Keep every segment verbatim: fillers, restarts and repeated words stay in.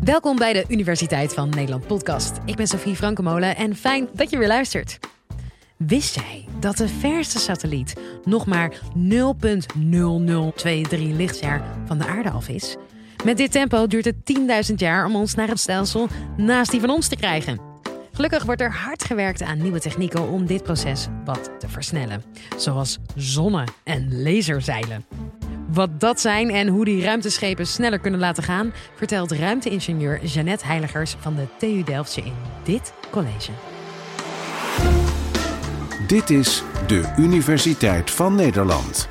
Welkom bij de Universiteit van Nederland podcast. Ik ben Sophie Frankemolen en fijn dat je weer luistert. Wist jij dat de verste satelliet nog maar nul komma nul nul twee drie lichtjaar van de aarde af is? Met dit tempo duurt het tienduizend jaar om ons naar het stelsel naast die van ons te krijgen. Gelukkig wordt er hard gewerkt aan nieuwe technieken om dit proces wat te versnellen. Zoals zonne- en laserzeilen. Wat dat zijn en hoe die ruimteschepen sneller kunnen laten gaan, vertelt ruimteingenieur Jeannette Heiligers van de T U Delft je in dit college. Dit is de Universiteit van Nederland.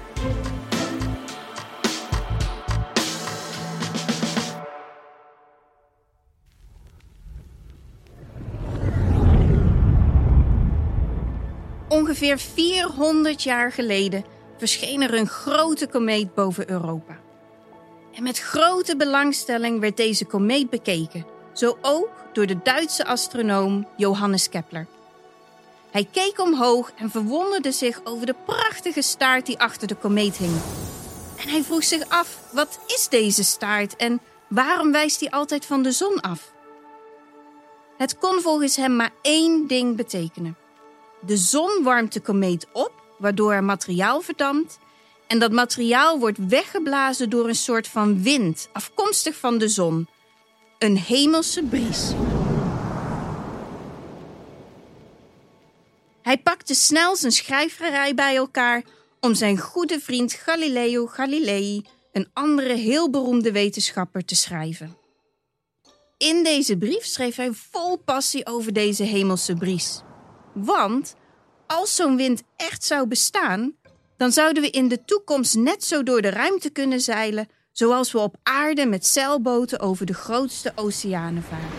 Ongeveer vierhonderd jaar geleden verscheen er een grote komeet boven Europa. En met grote belangstelling werd deze komeet bekeken, zo ook door de Duitse astronoom Johannes Kepler. Hij keek omhoog en verwonderde zich over de prachtige staart die achter de komeet hing. En hij vroeg zich af, wat is deze staart en waarom wijst hij altijd van de zon af? Het kon volgens hem maar één ding betekenen. De zon warmt de komeet op, waardoor er materiaal verdampt. En dat materiaal wordt weggeblazen door een soort van wind, afkomstig van de zon. Een hemelse bries. Hij pakte snel zijn schrijverij bij elkaar om zijn goede vriend Galileo Galilei, een andere heel beroemde wetenschapper, te schrijven. In deze brief schreef hij vol passie over deze hemelse bries. Want als zo'n wind echt zou bestaan, dan zouden we in de toekomst net zo door de ruimte kunnen zeilen, zoals we op aarde met zeilboten over de grootste oceanen varen.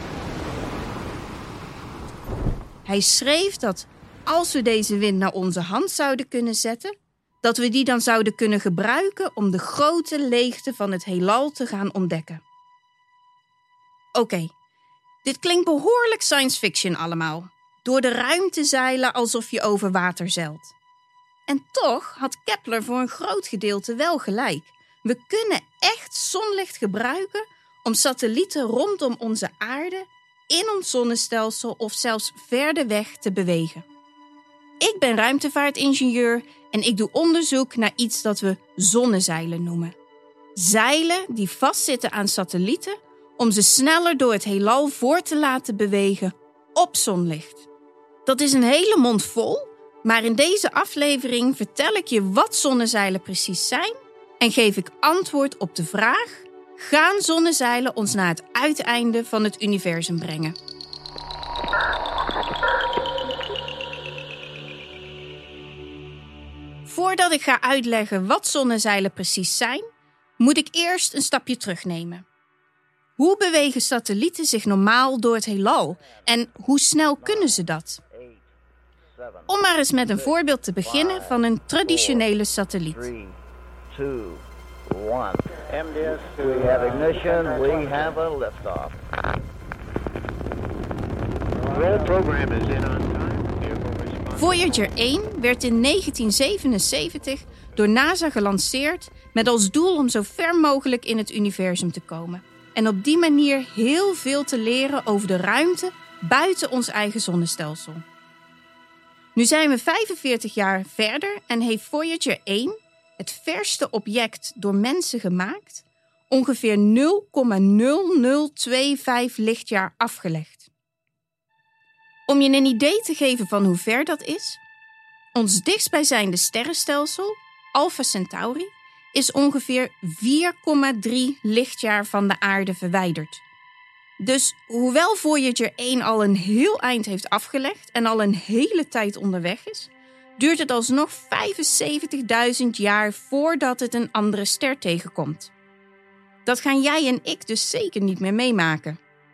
Hij schreef dat als we deze wind naar onze hand zouden kunnen zetten, dat we die dan zouden kunnen gebruiken om de grote leegte van het heelal te gaan ontdekken. Oké, okay, dit klinkt behoorlijk science fiction allemaal. Door de ruimte zeilen alsof je over water zeilt. En toch had Kepler voor een groot gedeelte wel gelijk. We kunnen echt zonlicht gebruiken om satellieten rondom onze aarde, in ons zonnestelsel of zelfs verder weg te bewegen. Ik ben ruimtevaartingenieur en ik doe onderzoek naar iets dat we zonnezeilen noemen. Zeilen die vastzitten aan satellieten om ze sneller door het heelal voor te laten bewegen op zonlicht. Dat is een hele mond vol, maar in deze aflevering vertel ik je wat zonnezeilen precies zijn en geef ik antwoord op de vraag: gaan zonnezeilen ons naar het uiteinde van het universum brengen? Voordat ik ga uitleggen wat zonnezeilen precies zijn, moet ik eerst een stapje terugnemen. Hoe bewegen satellieten zich normaal door het heelal en hoe snel kunnen ze dat? Om maar eens met een voorbeeld te beginnen van een traditionele satelliet. three, two, one. M D S, we have ignition, we have a liftoff. Roll program is in on time. Voyager één werd in negentien zevenenzeventig door NASA gelanceerd met als doel om zo ver mogelijk in het universum te komen. En op die manier heel veel te leren over de ruimte buiten ons eigen zonnestelsel. Nu zijn we vijfenveertig jaar verder en heeft Voyager één, het verste object door mensen gemaakt, ongeveer nul komma nul nul twee vijf lichtjaar afgelegd. Om je een idee te geven van hoe ver dat is, ons dichtstbijzijnde sterrenstelsel, Alpha Centauri, is ongeveer vier komma drie lichtjaar van de aarde verwijderd. Dus hoewel Voyager één al een heel eind heeft afgelegd en al een hele tijd onderweg is, duurt het alsnog vijfenzeventigduizend jaar voordat het een andere ster tegenkomt. Dat gaan jij en ik dus zeker niet meer meemaken.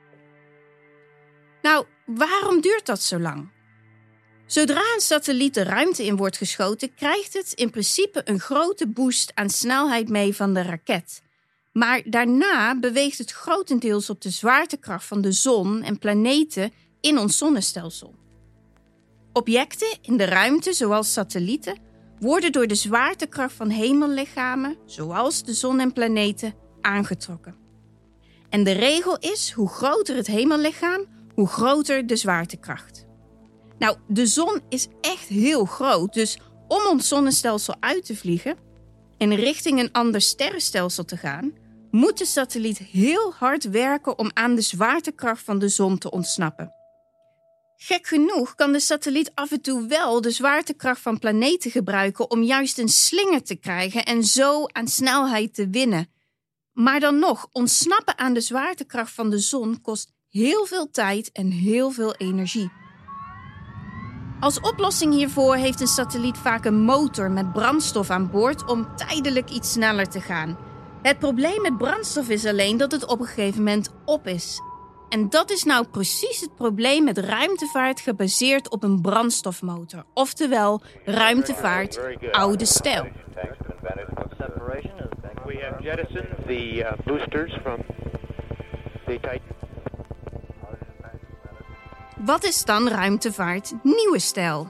Nou, waarom duurt dat zo lang? Zodra een satelliet de ruimte in wordt geschoten, krijgt het in principe een grote boost aan snelheid mee van de raket. Maar daarna beweegt het grotendeels op de zwaartekracht van de zon en planeten in ons zonnestelsel. Objecten in de ruimte, zoals satellieten, worden door de zwaartekracht van hemellichamen, zoals de zon en planeten, aangetrokken. En de regel is, hoe groter het hemellichaam, hoe groter de zwaartekracht. Nou, de zon is echt heel groot, dus om ons zonnestelsel uit te vliegen en richting een ander sterrenstelsel te gaan, moet de satelliet heel hard werken om aan de zwaartekracht van de zon te ontsnappen. Gek genoeg kan de satelliet af en toe wel de zwaartekracht van planeten gebruiken om juist een slinger te krijgen en zo aan snelheid te winnen. Maar dan nog, ontsnappen aan de zwaartekracht van de zon kost heel veel tijd en heel veel energie. Als oplossing hiervoor heeft een satelliet vaak een motor met brandstof aan boord om tijdelijk iets sneller te gaan. Het probleem met brandstof is alleen dat het op een gegeven moment op is. En dat is nou precies het probleem met ruimtevaart gebaseerd op een brandstofmotor. Oftewel, ruimtevaart, oude stijl. We have jettisoned the uh, boosters from the Titan. Wat is dan ruimtevaart nieuwe stijl?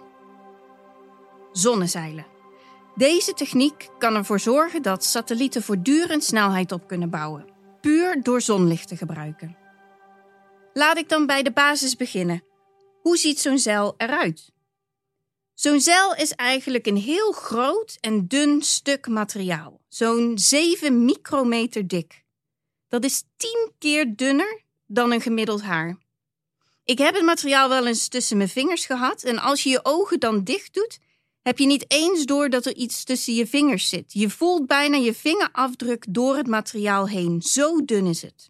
Zonnezeilen. Deze techniek kan ervoor zorgen dat satellieten voortdurend snelheid op kunnen bouwen. Puur door zonlicht te gebruiken. Laat ik dan bij de basis beginnen. Hoe ziet zo'n zeil eruit? Zo'n zeil is eigenlijk een heel groot en dun stuk materiaal. Zo'n zeven micrometer dik. Dat is tien keer dunner dan een gemiddeld haar. Ik heb het materiaal wel eens tussen mijn vingers gehad en als je je ogen dan dicht doet, heb je niet eens door dat er iets tussen je vingers zit. Je voelt bijna je vingerafdruk door het materiaal heen. Zo dun is het.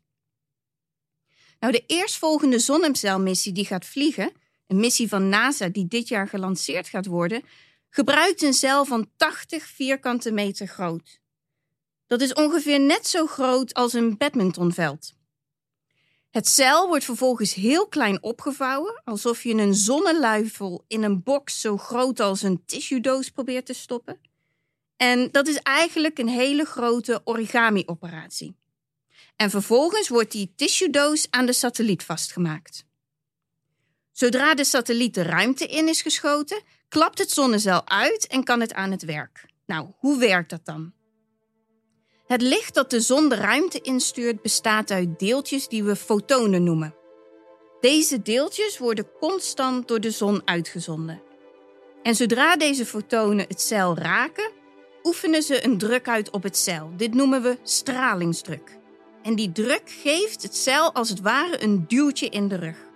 Nou, de eerstvolgende zonnezeilmissie die gaat vliegen, een missie van NASA die dit jaar gelanceerd gaat worden, gebruikt een zeil van tachtig vierkante meter groot. Dat is ongeveer net zo groot als een badmintonveld. Het zeil wordt vervolgens heel klein opgevouwen, alsof je een zonneluifel in een box zo groot als een tissuedoos probeert te stoppen. En dat is eigenlijk een hele grote origami-operatie. En vervolgens wordt die tissuedoos aan de satelliet vastgemaakt. Zodra de satelliet de ruimte in is geschoten, klapt het zonnezeil uit en kan het aan het werk. Nou, hoe werkt dat dan? Het licht dat de zon de ruimte instuurt bestaat uit deeltjes die we fotonen noemen. Deze deeltjes worden constant door de zon uitgezonden. En zodra deze fotonen het zeil raken, oefenen ze een druk uit op het zeil. Dit noemen we stralingsdruk. En die druk geeft het zeil als het ware een duwtje in de rug.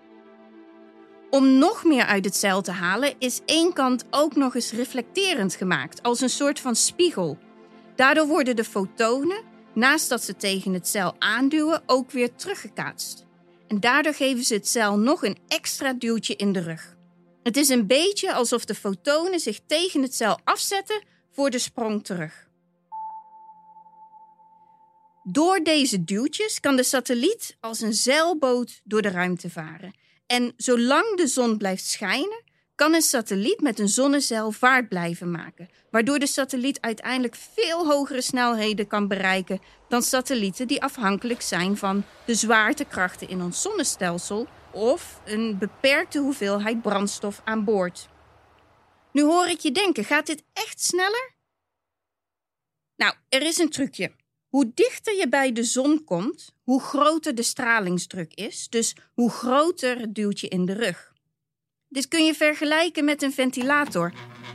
Om nog meer uit het zeil te halen is één kant ook nog eens reflecterend gemaakt, als een soort van spiegel. Daardoor worden de fotonen, naast dat ze tegen het zeil aanduwen, ook weer teruggekaatst. En daardoor geven ze het zeil nog een extra duwtje in de rug. Het is een beetje alsof de fotonen zich tegen het zeil afzetten voor de sprong terug. Door deze duwtjes kan de satelliet als een zeilboot door de ruimte varen. En zolang de zon blijft schijnen, kan een satelliet met een zonnezeil vaart blijven maken, waardoor de satelliet uiteindelijk veel hogere snelheden kan bereiken dan satellieten die afhankelijk zijn van de zwaartekrachten in ons zonnestelsel of een beperkte hoeveelheid brandstof aan boord. Nu hoor ik je denken, gaat dit echt sneller? Nou, er is een trucje. Hoe dichter je bij de zon komt, hoe groter de stralingsdruk is, dus hoe groter het duwtje in de rug. Dit kun je vergelijken met een ventilator.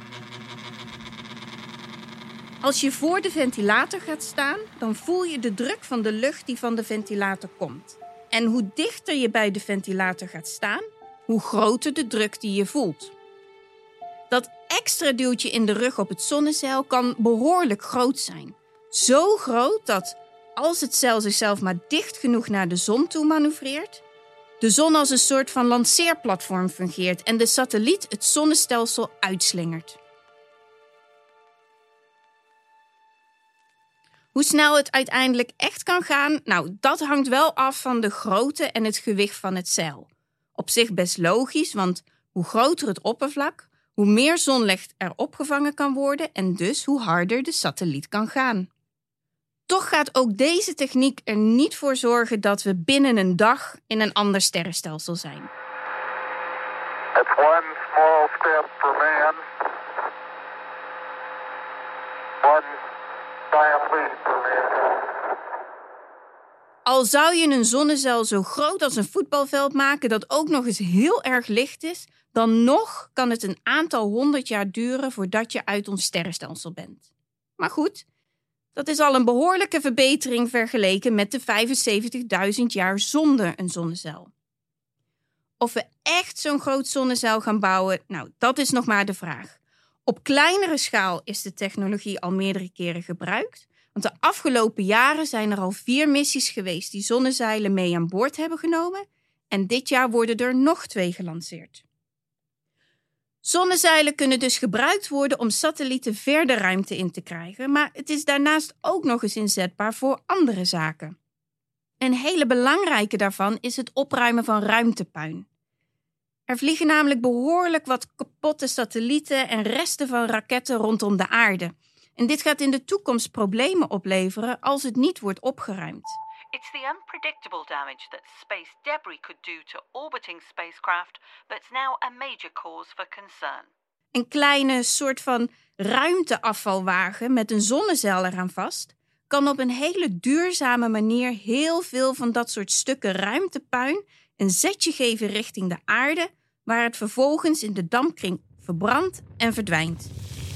Als je voor de ventilator gaat staan, dan voel je de druk van de lucht die van de ventilator komt. En hoe dichter je bij de ventilator gaat staan, hoe groter de druk die je voelt. Dat extra duwtje in de rug op het zonnezeil kan behoorlijk groot zijn. Zo groot dat, als het zeil zichzelf maar dicht genoeg naar de zon toe manoeuvreert, de zon als een soort van lanceerplatform fungeert en de satelliet het zonnestelsel uitslingert. Hoe snel het uiteindelijk echt kan gaan, nou, dat hangt wel af van de grootte en het gewicht van het zeil. Op zich best logisch, want hoe groter het oppervlak, hoe meer zonlicht er opgevangen kan worden en dus hoe harder de satelliet kan gaan. Toch gaat ook deze techniek er niet voor zorgen dat we binnen een dag in een ander sterrenstelsel zijn. It's one small step for man, one giant leap for mankind. Al zou je een zonnecel zo groot als een voetbalveld maken dat ook nog eens heel erg licht is, dan nog kan het een aantal honderd jaar duren voordat je uit ons sterrenstelsel bent. Maar goed, dat is al een behoorlijke verbetering vergeleken met de vijfenzeventigduizend jaar zonder een zonnecel. Of we echt zo'n groot zonnecel gaan bouwen, nou, dat is nog maar de vraag. Op kleinere schaal is de technologie al meerdere keren gebruikt, want de afgelopen jaren zijn er al vier missies geweest die zonnezeilen mee aan boord hebben genomen en dit jaar worden er nog twee gelanceerd. Zonnezeilen kunnen dus gebruikt worden om satellieten ver de ruimte in te krijgen, maar het is daarnaast ook nog eens inzetbaar voor andere zaken. Een hele belangrijke daarvan is het opruimen van ruimtepuin. Er vliegen namelijk behoorlijk wat kapotte satellieten en resten van raketten rondom de aarde. En dit gaat in de toekomst problemen opleveren als het niet wordt opgeruimd. It's the unpredictable damage that space debris could do to orbiting spacecraft that's now a major cause for concern. Een kleine soort van ruimteafvalwagen met een zonnecel eraan vast kan op een hele duurzame manier heel veel van dat soort stukken ruimtepuin een zetje geven richting de aarde, waar het vervolgens in de dampkring verbrandt en verdwijnt.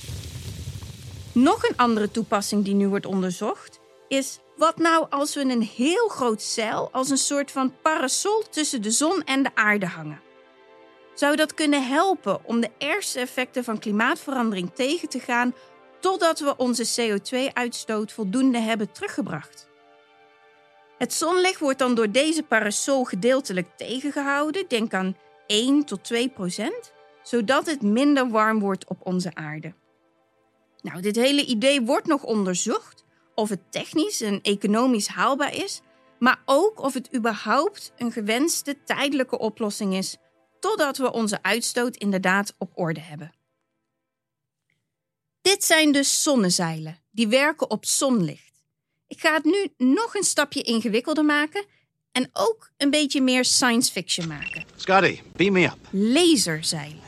Nog een andere toepassing die nu wordt onderzocht is: wat nou als we een heel groot zeil als een soort van parasol tussen de zon en de aarde hangen? Zou dat kunnen helpen om de ergste effecten van klimaatverandering tegen te gaan totdat we onze C O twee uitstoot voldoende hebben teruggebracht? Het zonlicht wordt dan door deze parasol gedeeltelijk tegengehouden, denk aan één tot twee procent, zodat het minder warm wordt op onze aarde. Nou, dit hele idee wordt nog onderzocht, of het technisch en economisch haalbaar is, maar ook of het überhaupt een gewenste tijdelijke oplossing is, totdat we onze uitstoot inderdaad op orde hebben. Dit zijn dus zonnezeilen, die werken op zonlicht. Ik ga het nu nog een stapje ingewikkelder maken en ook een beetje meer science fiction maken. Scotty, beam me up. Laserzeilen.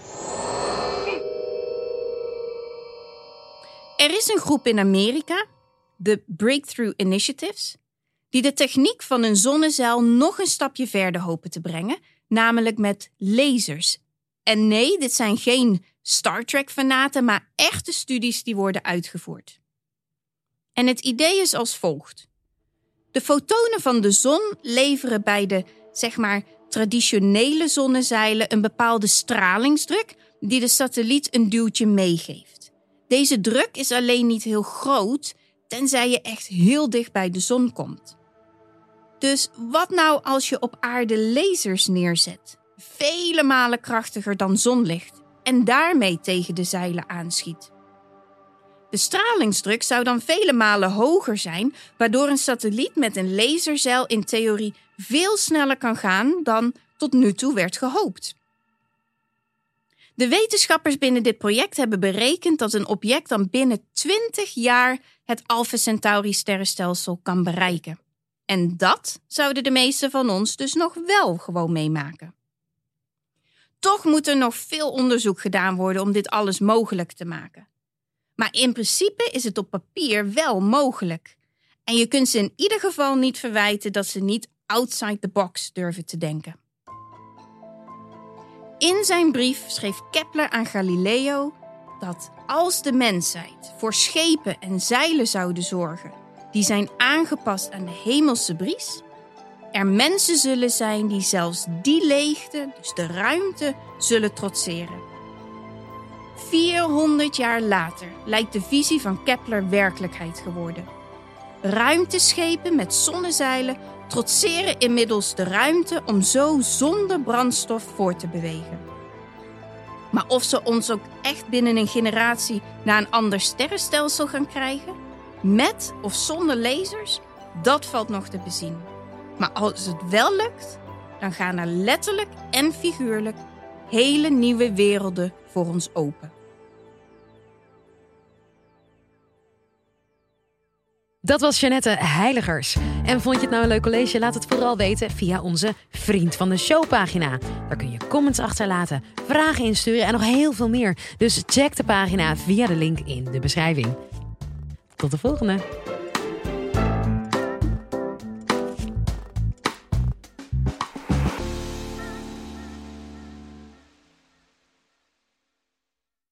Er is een groep in Amerika, de Breakthrough Initiatives, die de techniek van een zonnezeil nog een stapje verder hopen te brengen, namelijk met lasers. En nee, dit zijn geen Star Trek-fanaten, maar echte studies die worden uitgevoerd. En het idee is als volgt. De fotonen van de zon leveren bij de, zeg maar, traditionele zonnezeilen een bepaalde stralingsdruk die de satelliet een duwtje meegeeft. Deze druk is alleen niet heel groot, tenzij je echt heel dicht bij de zon komt. Dus wat nou als je op aarde lasers neerzet, vele malen krachtiger dan zonlicht, en daarmee tegen de zeilen aanschiet? De stralingsdruk zou dan vele malen hoger zijn, waardoor een satelliet met een laserzeil in theorie veel sneller kan gaan dan tot nu toe werd gehoopt. De wetenschappers binnen dit project hebben berekend dat een object dan binnen twintig jaar het Alpha Centauri sterrenstelsel kan bereiken. En dat zouden de meesten van ons dus nog wel gewoon meemaken. Toch moet er nog veel onderzoek gedaan worden om dit alles mogelijk te maken. Maar in principe is het op papier wel mogelijk. En je kunt ze in ieder geval niet verwijten dat ze niet outside the box durven te denken. In zijn brief schreef Kepler aan Galileo dat als de mensheid voor schepen en zeilen zouden zorgen die zijn aangepast aan de hemelse bries, er mensen zullen zijn die zelfs die leegte, dus de ruimte, zullen trotseren. vierhonderd jaar later lijkt de visie van Kepler werkelijkheid geworden. Ruimteschepen met zonnezeilen trotseren inmiddels de ruimte om zo zonder brandstof voort te bewegen. Maar of ze ons ook echt binnen een generatie naar een ander sterrenstelsel gaan krijgen, met of zonder lasers, dat valt nog te bezien. Maar als het wel lukt, dan gaan er letterlijk en figuurlijk hele nieuwe werelden voor ons open. Dat was Jeannette Heiligers. En vond je het nou een leuk college? Laat het vooral weten via onze Vriend van de Show pagina. Daar kun je comments achterlaten, vragen insturen en nog heel veel meer. Dus check de pagina via de link in de beschrijving. Tot de volgende!